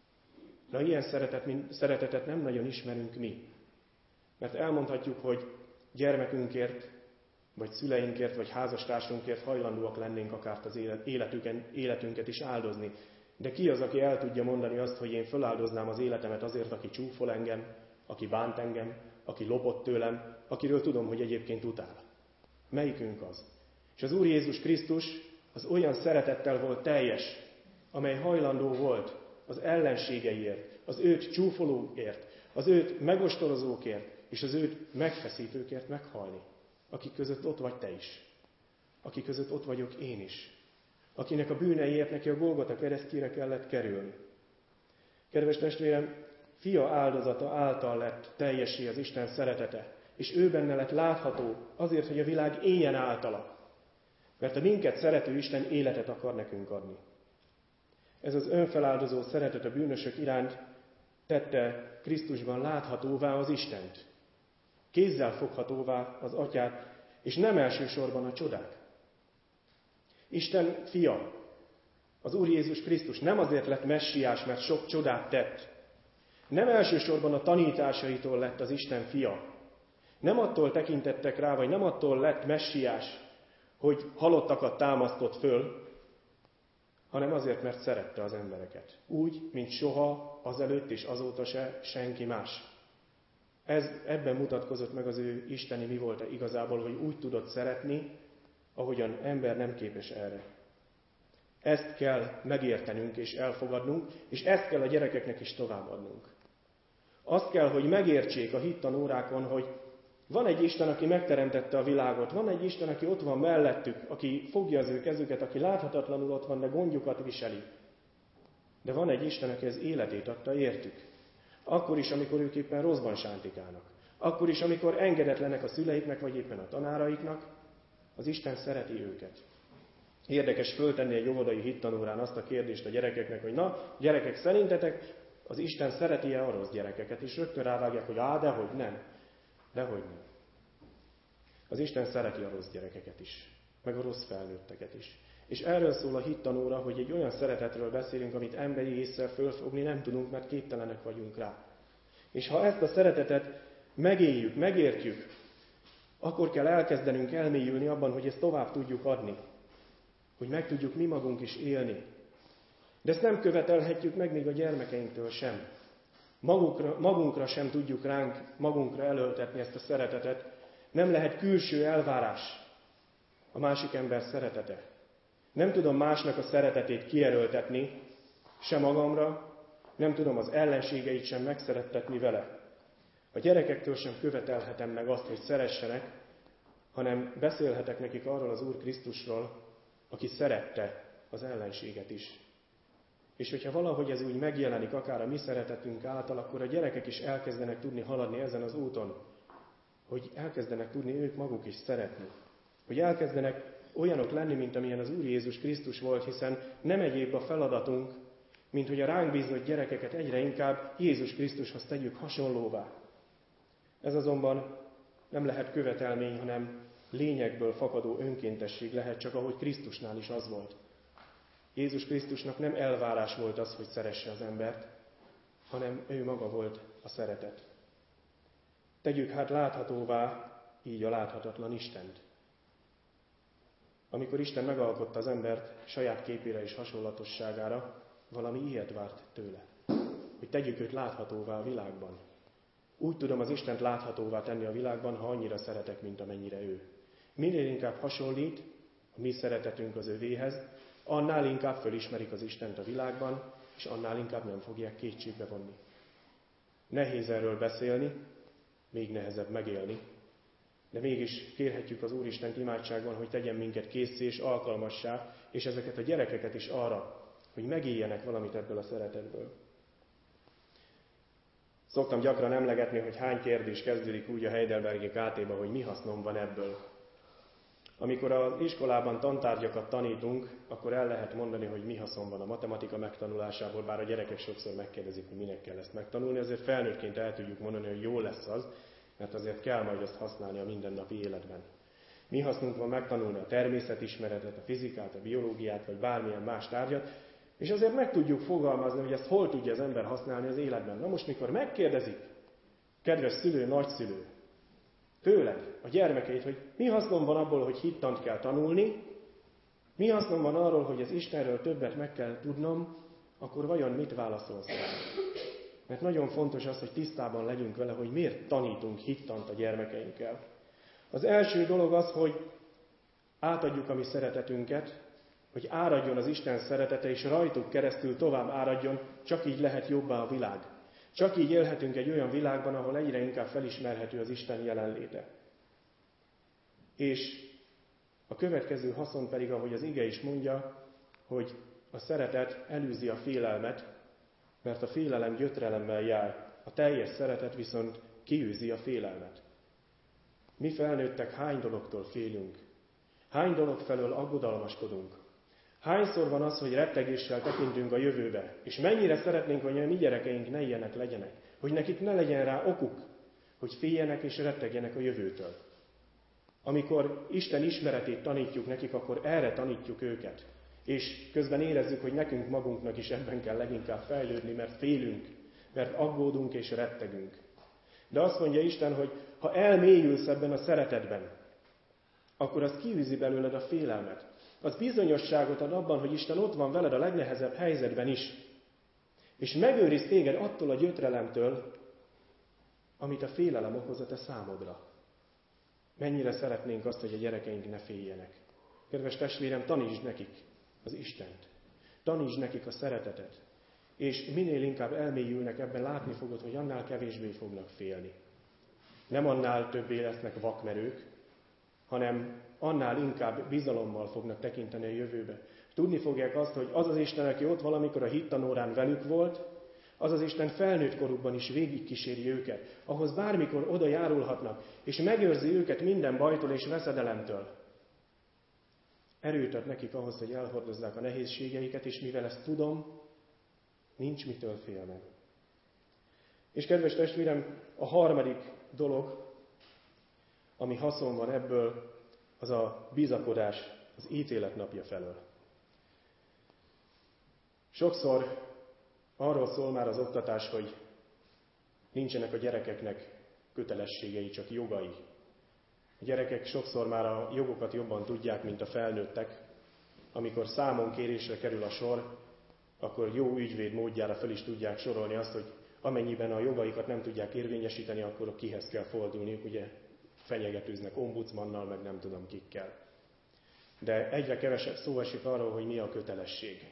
Na, ilyen szeretet, szeretetet nem nagyon ismerünk mi. Mert elmondhatjuk, hogy gyermekünkért, vagy szüleinkért, vagy házastársunkért hajlandóak lennénk akár az életünket is áldozni. De ki az, aki el tudja mondani azt, hogy én föláldoznám az életemet azért, aki csúfol engem, aki bánt engem, aki lopott tőlem, akiről tudom, hogy egyébként utál? Melyikünk az? És az Úr Jézus Krisztus az olyan szeretettel volt teljes, amely hajlandó volt az ellenségeiért, az őt csúfolókért, az őt megostorozókért, és az őt megfeszítőkért meghalni. Akik között ott vagy te is. Akik között ott vagyok én is. Akinek a bűneiért neki a Golgota keresztjére kellett kerülni. Kedves testvérem, fia áldozata által lett teljessé az Isten szeretete, és ő benne lett látható azért, hogy a világ éljen általa. Mert a minket szerető Isten életet akar nekünk adni. Ez az önfeláldozó szeretet a bűnösök iránt tette Krisztusban láthatóvá az Istent. Kézzel foghatóvá az Atyát, és nem elsősorban a csodák. Isten fia, az Úr Jézus Krisztus nem azért lett messiás, mert sok csodát tett. Nem elsősorban a tanításaitól lett az Isten fia. Nem attól tekintettek rá, vagy nem attól lett messiás, hogy halottakat támasztott föl, hanem azért, mert szerette az embereket. Úgy, mint soha azelőtt és azóta se senki más. Ez, ebben mutatkozott meg az ő isteni mi volt igazából, hogy úgy tudott szeretni, ahogyan ember nem képes erre. Ezt kell megértenünk és elfogadnunk, és ezt kell a gyerekeknek is továbbadnunk. Azt kell, hogy megértsék a hittanórákon, hogy van egy Isten, aki megteremtette a világot, van egy Isten, aki ott van mellettük, aki fogja az ő kezüket, aki láthatatlanul ott van, de gondjukat viseli. De van egy Isten, aki az életét adta értük. Akkor is, amikor ők éppen rosszban sántikálnak. Akkor is, amikor engedetlenek a szüleiknek, vagy éppen a tanáraiknak, az Isten szereti őket. Érdekes föltenni egy óvodai hittanórán azt a kérdést a gyerekeknek, hogy na, gyerekek, szerintetek az Isten szereti-e a rossz gyerekeket? És rögtön rávágják, hogy á, dehogy nem. Dehogy nem. Az Isten szereti a rossz gyerekeket is, meg a rossz felnőtteket is. És erről szól a hittanóra, hogy egy olyan szeretetről beszélünk, amit emberi ésszel fölfogni nem tudunk, mert képtelenek vagyunk rá. És ha ezt a szeretetet megéljük, megértjük, akkor kell elkezdenünk elmélyülni abban, hogy ezt tovább tudjuk adni. Hogy meg tudjuk mi magunk is élni. De ezt nem követelhetjük meg még a gyermekeinktől sem. Magunkra, magunkra sem tudjuk ránk, magunkra elöltetni ezt a szeretetet. Nem lehet külső elvárás a másik ember szeretete. Nem tudom másnak a szeretetét kierőltetni, se magamra, nem tudom az ellenségeit sem megszerettetni vele. A gyerekektől sem követelhetem meg azt, hogy szeressenek, hanem beszélhetek nekik arról az Úr Krisztusról, aki szerette az ellenséget is. És hogyha valahogy ez úgy megjelenik, akár a mi szeretetünk által, akkor a gyerekek is elkezdenek tudni haladni ezen az úton, hogy elkezdenek tudni ők maguk is szeretni. Hogy elkezdenek olyanok lenni, mint amilyen az Úr Jézus Krisztus volt, hiszen nem egyéb a feladatunk, mint hogy a ránk bízott gyerekeket egyre inkább Jézus Krisztushoz tegyük hasonlóvá. Ez azonban nem lehet követelmény, hanem lényegből fakadó önkéntesség lehet, csak ahogy Krisztusnál is az volt. Jézus Krisztusnak nem elvárás volt az, hogy szeresse az embert, hanem ő maga volt a szeretet. Tegyük hát láthatóvá így a láthatatlan Istent. Amikor Isten megalkotta az embert saját képére és hasonlatosságára, valami ilyet várt tőle, hogy tegyük őt láthatóvá a világban. Úgy tudom az Istent láthatóvá tenni a világban, ha annyira szeretek, mint amennyire ő. Minél inkább hasonlít a mi szeretetünk az övéhez, annál inkább fölismerik az Istent a világban, és annál inkább nem fogják kétségbe vonni. Nehéz erről beszélni, még nehezebb megélni, de mégis kérhetjük az Úristent imádságban, hogy tegyen minket készé és alkalmassá, és ezeket a gyerekeket is arra, hogy megéljenek valamit ebből a szeretetből. Szoktam gyakran emlegetni, hogy hány kérdés kezdődik úgy a Heidelbergi ká té-ba, hogy mi hasznom van ebből. Amikor az iskolában tantárgyakat tanítunk, akkor el lehet mondani, hogy mi haszon van a matematika megtanulásából, bár a gyerekek sokszor megkérdezik, hogy minek kell ezt megtanulni, azért felnőttként el tudjuk mondani, hogy jó lesz az, mert azért kell majd azt használni a mindennapi életben. Mi hasznunk van megtanulni a természetismeretet, a fizikát, a biológiát, vagy bármilyen más tárgyat, és azért meg tudjuk fogalmazni, hogy ezt hol tudja az ember használni az életben. Na most, mikor megkérdezik, kedves szülő, nagyszülő, tőled, a gyermekeit, hogy mi hasznom van abból, hogy hittant kell tanulni, mi hasznom van arról, hogy az Istenről többet meg kell tudnom, akkor vajon mit válaszolsz rá? Mert nagyon fontos az, hogy tisztában legyünk vele, hogy miért tanítunk hittant a gyermekeinkkel. Az első dolog az, hogy átadjuk a mi szeretetünket, hogy áradjon az Isten szeretete, és rajtuk keresztül tovább áradjon, csak így lehet jobbá a világ. Csak így élhetünk egy olyan világban, ahol egyre inkább felismerhető az Isten jelenléte. És a következő haszon pedig, ahogy az ige is mondja, hogy a szeretet elűzi a félelmet, mert a félelem gyötrelemmel jár, a teljes szeretet viszont kiűzi a félelmet. Mi felnőttek hány dologtól félünk? Hány dolog felől aggodalmaskodunk? Hányszor van az, hogy rettegéssel tekintünk a jövőbe, és mennyire szeretnénk, hogy a mi gyerekeink ne ilyenek legyenek, hogy nekik ne legyen rá okuk, hogy féljenek és rettegjenek a jövőtől. Amikor Isten ismeretét tanítjuk nekik, akkor erre tanítjuk őket. És közben érezzük, hogy nekünk magunknak is ebben kell leginkább fejlődni, mert félünk, mert aggódunk és rettegünk. De azt mondja Isten, hogy ha elmélyülsz ebben a szeretetben, akkor az kiűzi belőled a félelmet. Az bizonyosságot ad abban, hogy Isten ott van veled a legnehezebb helyzetben is. És megőriz téged attól a gyötrelemtől, amit a félelem okoz a te számodra. Mennyire szeretnénk azt, hogy a gyerekeink ne féljenek. Kedves testvérem, tanítsd nekik az Istent. Tanítsd nekik a szeretetet. És minél inkább elmélyülnek ebben, látni fogod, hogy annál kevésbé fognak félni. Nem annál többé lesznek vakmerők, hanem annál inkább bizalommal fognak tekinteni a jövőbe. Tudni fogják azt, hogy az az Isten, aki ott valamikor a hittanórán velük volt, az az Isten felnőtt korukban is végigkíséri őket, ahhoz bármikor oda járulhatnak, és megőrzi őket minden bajtól és veszedelemtől. Erőt ad nekik ahhoz, hogy elhordozzák a nehézségeiket, és mivel ezt tudom, nincs mitől félnem. És kedves testvérem, a harmadik dolog, ami haszon van ebből, az a bizakodás az ítélet napja felől. Sokszor arról szól már az oktatás, hogy nincsenek a gyerekeknek kötelességei, csak jogai. A gyerekek sokszor már a jogokat jobban tudják, mint a felnőttek. Amikor számon kérésre kerül a sor, akkor jó ügyvéd módjára fel is tudják sorolni azt, hogy amennyiben a jogaikat nem tudják érvényesíteni, akkor kihez kell fordulniuk, ugye fenyegetőznek ombudsmannal, meg nem tudom kikkel. De egyre kevesebb szó esik arról, hogy mi a kötelesség.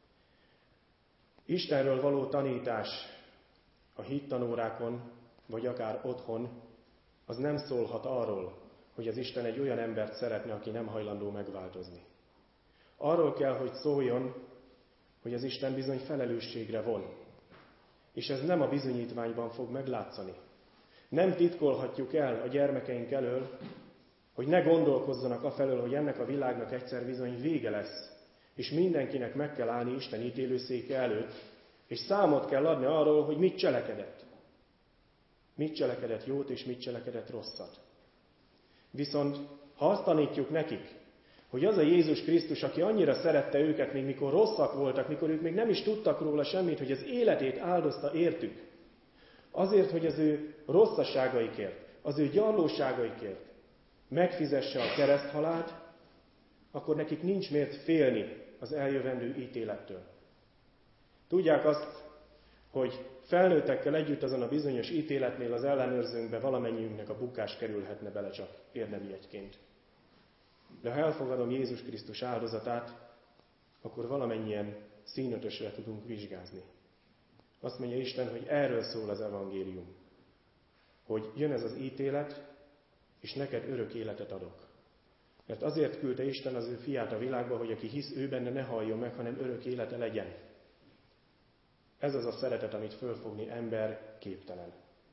Istenről való tanítás a hittanórákon, vagy akár otthon, az nem szólhat arról, hogy az Isten egy olyan embert szeretne, aki nem hajlandó megváltozni. Arról kell, hogy szóljon, hogy az Isten bizony felelősségre von. És ez nem a bizonyítványban fog meglátszani. Nem titkolhatjuk el a gyermekeink elől, hogy ne gondolkozzanak afelől, hogy ennek a világnak egyszer bizony vége lesz, és mindenkinek meg kell állni Isten ítélőszéke előtt, és számot kell adni arról, hogy mit cselekedett. Mit cselekedett jót, és mit cselekedett rosszat. Viszont ha azt tanítjuk nekik, hogy az a Jézus Krisztus, aki annyira szerette őket, még mikor rosszak voltak, mikor ők még nem is tudtak róla semmit, hogy az életét áldozta értük, azért, hogy az ő rosszasságaikért, az ő gyarlóságaikért megfizesse a kereszthalált, akkor nekik nincs miért félni az eljövendő ítélettől. Tudják azt, hogy felnőttekkel együtt azon a bizonyos ítéletnél az ellenőrzőnkbe valamennyiünknek a bukás kerülhetne bele csak érdemi egyként. De ha elfogadom Jézus Krisztus áldozatát, akkor valamennyien színötösre tudunk vizsgázni. Azt mondja Isten, hogy erről szól az evangélium. Hogy jön ez az ítélet, és neked örök életet adok. Mert azért küldte Isten az ő fiát a világba, hogy aki hisz ő benne, ne halljon meg, hanem örök élete legyen. Ez az a szeretet, amit fölfogni ember képtelen.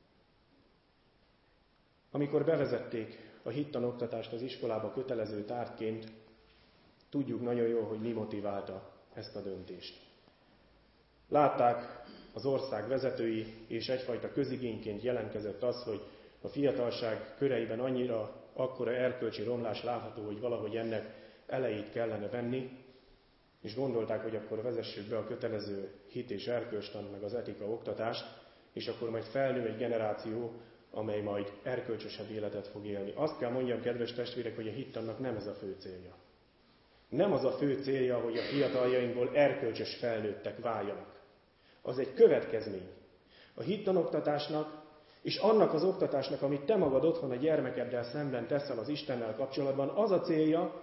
Amikor bevezették a hittanoktatást az iskolába kötelező tárgyként, tudjuk nagyon jól, hogy mi motiválta ezt a döntést. Látták az ország vezetői, és egyfajta közigényként jelentkezett az, hogy a fiatalság köreiben annyira akkora erkölcsi romlás látható, hogy valahogy ennek elejét kellene venni, és gondolták, hogy akkor vezessük be a kötelező hit és erkölcstant, meg az etika oktatást, és akkor majd felnő egy generáció, amely majd erkölcsösebb életet fog élni. Azt kell mondjam, kedves testvérek, hogy a hittannak nem ez a fő célja. Nem az a fő célja, hogy a fiataljainkból erkölcsös felnőttek váljanak. Az egy következmény. A hittanoktatásnak és annak az oktatásnak, amit te magad otthon a gyermekeddel szemben teszel az Istennel kapcsolatban, az a célja,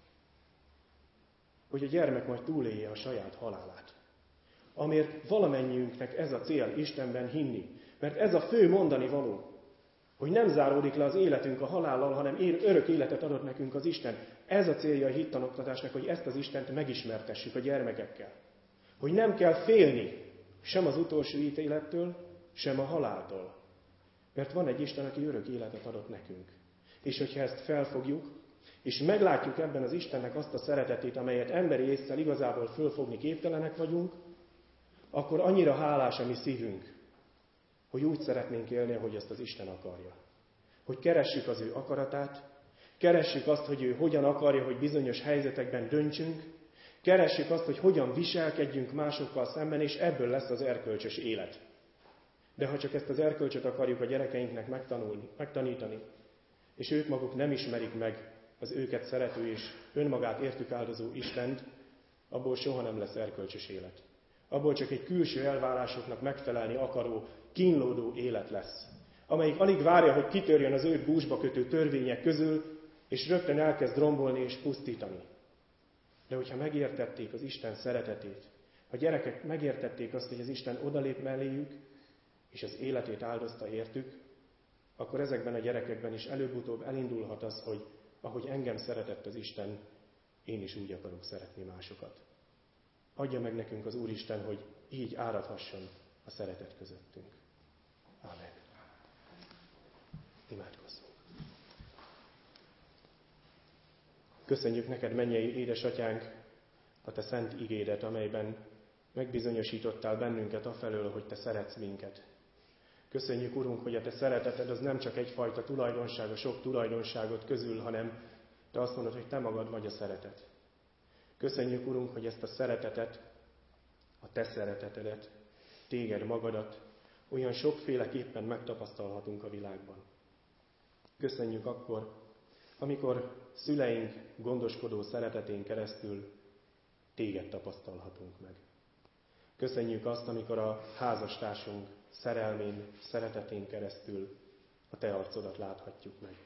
hogy a gyermek majd túlélje a saját halálát. Amért valamennyiünknek ez a cél Istenben hinni. Mert ez a fő mondani való, hogy nem záródik le az életünk a halállal, hanem örök életet adott nekünk az Isten. Ez a célja a hittanoktatásnak, hogy ezt az Istent megismertessük a gyermekekkel. Hogy nem kell félni sem az utolsó ítélettől, sem a haláltól. Mert van egy Isten, aki örök életet adott nekünk. És hogyha ezt felfogjuk, és meglátjuk ebben az Istennek azt a szeretetét, amelyet emberi ésszel igazából fölfogni képtelenek vagyunk, akkor annyira hálás a mi szívünk, hogy úgy szeretnénk élni, ahogy ezt az Isten akarja. Hogy keressük az ő akaratát, keressük azt, hogy ő hogyan akarja, hogy bizonyos helyzetekben döntsünk, keressük azt, hogy hogyan viselkedjünk másokkal szemben, és ebből lesz az erkölcsös élet. De ha csak ezt az erkölcsöt akarjuk a gyerekeinknek megtanulni, megtanítani, és ők maguk nem ismerik meg az őket szerető és önmagát értük áldozó Istent, abból soha nem lesz erkölcsös élet. Abból csak egy külső elvárásoknak megfelelni akaró, kínlódó élet lesz, amelyik alig várja, hogy kitörjön az őt búzsba kötő törvények közül, és rögtön elkezd rombolni és pusztítani. De hogyha megértették az Isten szeretetét, a gyerekek megértették azt, hogy az Isten odalép melléjük, és az életét áldozta értük, akkor ezekben a gyerekekben is előbb-utóbb elindulhat az, hogy ahogy engem szeretett az Isten, én is úgy akarok szeretni másokat. Adja meg nekünk az Úristen, hogy így áradhasson a szeretet közöttünk. Ámen. Imádkozzunk. Köszönjük neked, mennyei édesatyánk, a te szent igédet, amelyben megbizonyosítottál bennünket afelől, hogy te szeretsz minket. Köszönjük, Urunk, hogy a te szereteted az nem csak egyfajta tulajdonság a sok tulajdonságot közül, hanem te azt mondod, hogy te magad vagy a szeretet. Köszönjük, Urunk, hogy ezt a szeretetet, a te szeretetedet, téged magadat olyan sokféleképpen megtapasztalhatunk a világban. Köszönjük akkor, amikor szüleink gondoskodó szeretetén keresztül téged tapasztalhatunk meg. Köszönjük azt, amikor a házastársunk szerelmén, szeretetén keresztül a te arcodat láthatjuk meg.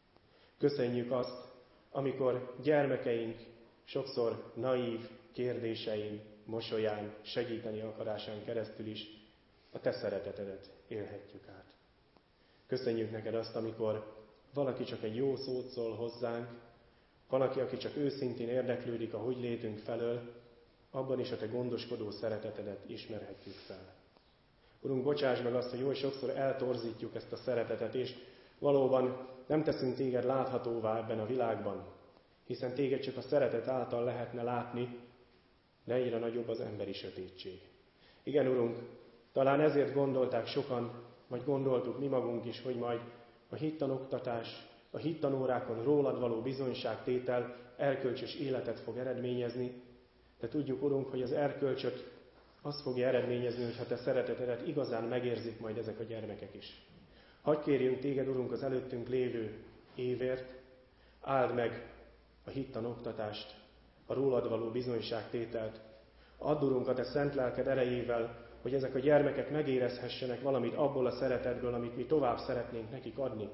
Köszönjük azt, amikor gyermekeink sokszor naív kérdésein, mosolyán, segíteni akarásán keresztül is a te szeretetedet élhetjük át. Köszönjük neked azt, amikor valaki csak egy jó szót szól hozzánk, valaki, aki csak őszintén érdeklődik a hogy létünk felől, abban is a te gondoskodó szeretetedet ismerhetjük fel. Urunk, bocsáss meg azt, hogy oly sokszor eltorzítjuk ezt a szeretetet, és valóban nem teszünk téged láthatóvá ebben a világban, hiszen téged csak a szeretet által lehetne látni, de egyre nagyobb az emberi sötétség. Igen, Urunk, talán ezért gondolták sokan, vagy gondoltuk mi magunk is, hogy majd a hittanoktatás, a hittanórákon rólad való bizonyságtétel erkölcsös életet fog eredményezni, de tudjuk, Urunk, hogy az erkölcsöt az fogja eredményezni, hogyha te szeretetedet igazán megérzik majd ezek a gyermekek is. Hadd kérjünk téged, Urunk, az előttünk lévő évért, áld meg a hittanoktatást, a rólad való bizonyságtételt. Add, Urunk, a te szent lelked erejével, hogy ezek a gyermekek megérezhessenek valamit abból a szeretetből, amit mi tovább szeretnénk nekik adni.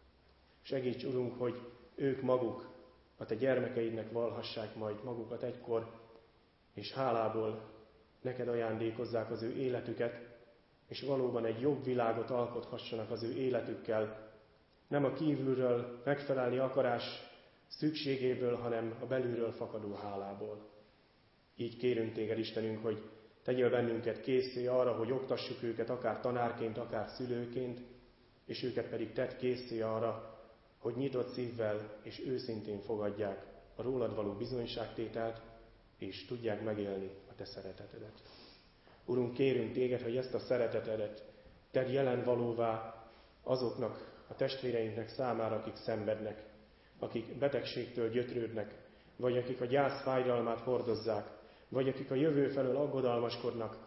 Segíts, Urunk, hogy ők maguk a te gyermekeidnek valhassák majd magukat egykor, és hálából neked ajándékozzák az ő életüket, és valóban egy jobb világot alkothassanak az ő életükkel, nem a kívülről megfelelni akarás szükségéből, hanem a belülről fakadó hálából. Így kérünk téged, Istenünk, hogy tegyél bennünket készé arra, hogy oktassuk őket akár tanárként, akár szülőként, és őket pedig tedd készé arra, hogy nyitott szívvel és őszintén fogadják a rólad való bizonyságtételt, és tudják megélni a te szeretetedet. Urunk, kérünk téged, hogy ezt a szeretetedet tedd jelen valóvá azoknak a testvéreinknek számára, akik szenvednek, akik betegségtől gyötrődnek, vagy akik a gyász fájdalmát hordozzák, vagy akik a jövő felől aggodalmaskodnak.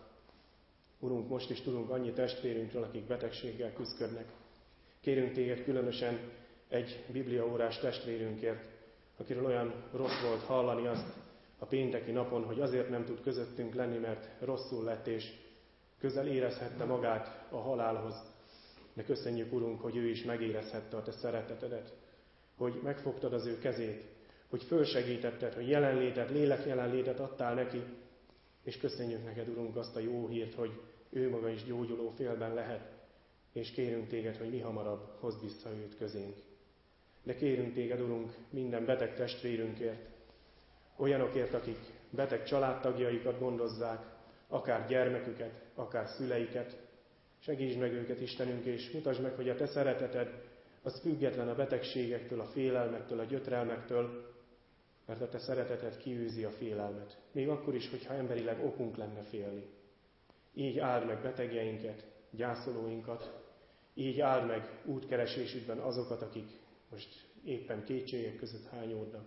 Urunk, most is tudunk annyi testvérünkről, akik betegséggel küzdködnek. Kérünk téged különösen egy bibliaórás testvérünkért, akiről olyan rossz volt hallani azt a pénteki napon, hogy azért nem tud közöttünk lenni, mert rosszul lett, és közel érezhette magát a halálhoz. De köszönjük, Urunk, hogy ő is megérezhette a te szeretetedet, hogy megfogtad az ő kezét, hogy fölsegítetted, hogy jelenlétet, lélek jelenlétet adtál neki, és köszönjük neked, Urunk, azt a jó hírt, hogy ő maga is gyógyuló félben lehet, és kérünk téged, hogy mi hamarabb hozd vissza őt közénk. De kérünk téged, Urunk, minden beteg testvérünkért, olyanokért, akik beteg családtagjaikat gondozzák, akár gyermeküket, akár szüleiket. Segítsd meg őket, Istenünk, és mutasd meg, hogy a te szereteted az független a betegségektől, a félelmektől, a gyötrelmektől, mert a te szereteted kiűzi a félelmet. Még akkor is, hogyha emberileg okunk lenne félni. Így áld meg betegjeinket, gyászolóinkat, így áld meg útkeresésükben azokat, akik most éppen kétségek között hányódnak.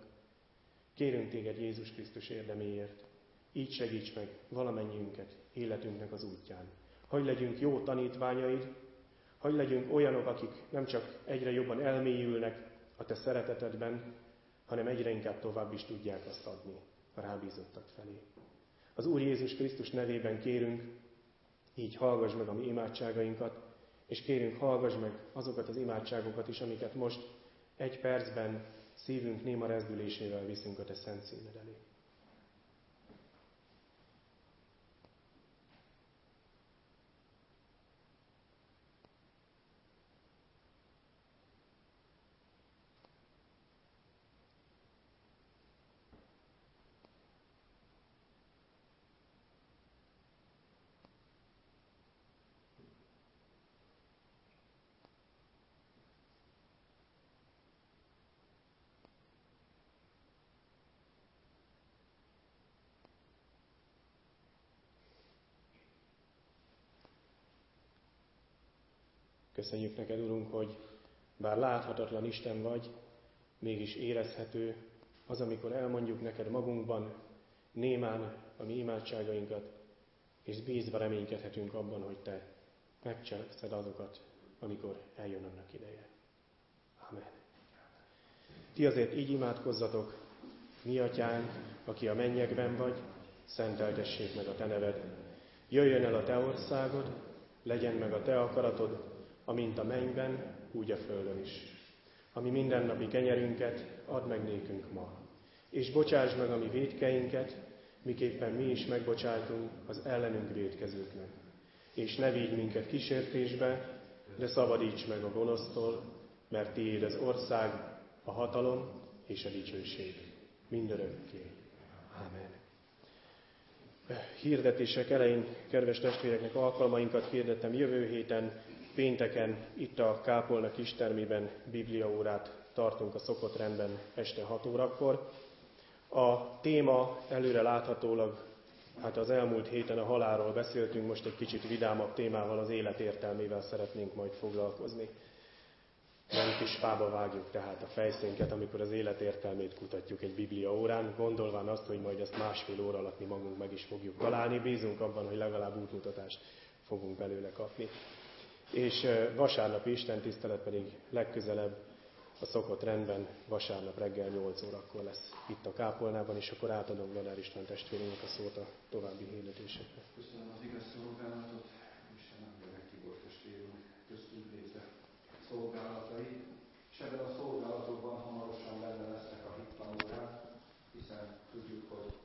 Kérünk téged Jézus Krisztus érdeméért, így segíts meg valamennyiünket életünknek az útján. Hagy legyünk jó tanítványaid, hagy legyünk olyanok, akik nem csak egyre jobban elmélyülnek a te szeretetedben, hanem egyre inkább tovább is tudják azt adni a rábízottak felé. Az Úr Jézus Krisztus nevében kérünk, így hallgass meg a mi imádságainkat, és kérünk, hallgass meg azokat az imádságokat is, amiket most egy percben szívünk néma rezdülésével viszünk a te szent színed elé. Köszönjük neked, Urunk, hogy bár láthatatlan Isten vagy, mégis érezhető az, amikor elmondjuk neked magunkban, némán a mi imádságainkat, és bízva reménykedhetünk abban, hogy te megcselekszed azokat, amikor eljön annak ideje. Amen. Ti azért így imádkozzatok: mi atyánk, aki a mennyekben vagy, szenteltessék meg a te neved. Jöjjön el a te országod, legyen meg a te akaratod, amint a mennyben, úgy a földön is. Ami mindennapi kenyerünket add meg nékünk ma, és bocsásd meg a mi vétkeinket, miképpen mi is megbocsájtunk az ellenünk vétkezőknek. És ne vigy minket kísértésbe, de szabadíts meg a gonosztól, mert tiéd az ország, a hatalom és a dicsőség mindörökké. Amen. Hirdetések elején, kedves testvéreknek, alkalmainkat hirdettem. Jövő héten, pénteken itt a kápolna kistermében bibliaórát tartunk a szokott rendben este hat órakor. A téma előre láthatólag, hát az elmúlt héten a halálról beszéltünk, most egy kicsit vidámabb témával, az élet értelmével szeretnénk majd foglalkozni. Nem kis fába vágjuk tehát a fejszénket, amikor az élet értelmét kutatjuk egy biblia órán, gondolván azt, hogy majd ezt másfél óra alatt mi magunk meg is fogjuk találni. Bízunk abban, hogy legalább útmutatást fogunk belőle kapni. És vasárnapi istentisztelet pedig legközelebb a szokott rendben vasárnap reggel nyolc órakor lesz itt a kápolnában, és akkor átadom Gadár István testvérünknek a szót a további hirdetésekre. Köszönöm az igaz szolgálatot, Istennek Gerek Tibor testvérünk köztünk végzett szolgálatai, és ebben a szolgálatokban hamarosan benne lesznek a hittanórák, hiszen tudjuk, hogy